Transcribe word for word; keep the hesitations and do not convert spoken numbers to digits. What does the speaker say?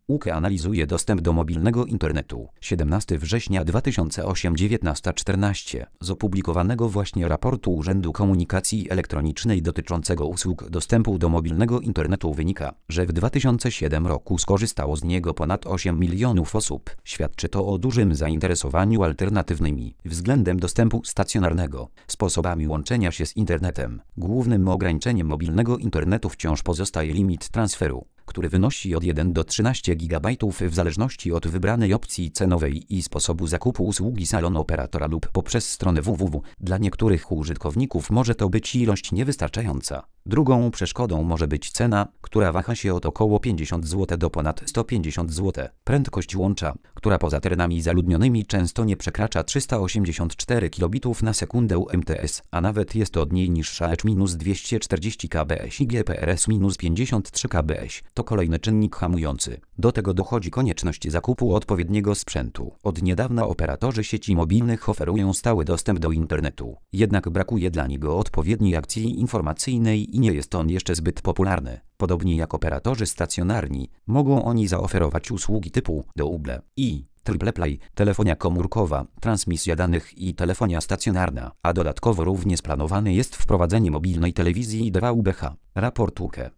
U K E analizuje dostęp do mobilnego internetu. siedemnastego września dwa tysiące ósmego dziewiętnaście czternaście. Z opublikowanego właśnie raportu Urzędu Komunikacji Elektronicznej dotyczącego usług dostępu do mobilnego internetu wynika, że w dwa tysiące siódmym roku skorzystało z niego ponad osiem milionów osób. Świadczy to o dużym zainteresowaniu alternatywnymi względem dostępu stacjonarnego sposobami łączenia się z internetem. Głównym ograniczeniem mobilnego internetu wciąż pozostaje limit transferu, który wynosi od jeden do trzynastu gigabajtów w zależności od wybranej opcji cenowej i sposobu zakupu usługi salonu operatora lub poprzez stronę www. Dla niektórych użytkowników może to być ilość niewystarczająca. Drugą przeszkodą może być cena, która waha się od około pięćdziesiąt złotych do ponad sto pięćdziesiąt złotych. Prędkość łącza, która poza terenami zaludnionymi często nie przekracza trzysta osiemdziesiąt cztery kilobitów na sekundę M T S, a nawet jest od niej niższa dwieście czterdzieści kilobitów i G P R S pięćdziesiąt trzy kilobitów. To kolejny czynnik hamujący. Do tego dochodzi konieczność zakupu odpowiedniego sprzętu. Od niedawna operatorzy sieci mobilnych oferują stały dostęp do internetu. Jednak brakuje dla niego odpowiedniej akcji informacyjnej i nie jest on jeszcze zbyt popularny. Podobnie jak operatorzy stacjonarni, mogą oni zaoferować usługi typu Double i Triple Play, telefonia komórkowa, transmisja danych i telefonia stacjonarna, a dodatkowo również planowane jest wprowadzenie mobilnej telewizji D V B H. Raport U K E.